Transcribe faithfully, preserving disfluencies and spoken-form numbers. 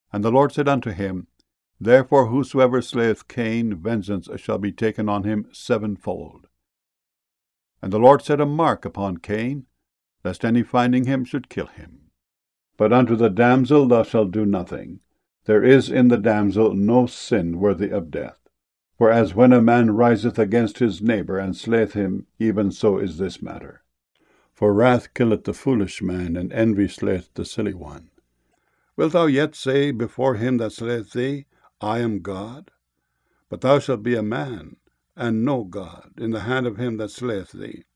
And the Lord said unto him, Therefore whosoever slayeth Cain, vengeance shall be taken on him sevenfold. And the Lord set a mark upon Cain, lest any finding him should kill him. But unto the damsel thou shalt do nothing. There is in the damsel no sin worthy of death. For as when a man riseth against his neighbour, and slayeth him, even so is this matter. For wrath killeth the foolish man, and envy slayeth the silly one. Wilt thou yet say before him that slayeth thee, I am God? But thou shalt be a man, and no God, in the hand of him that slayeth thee.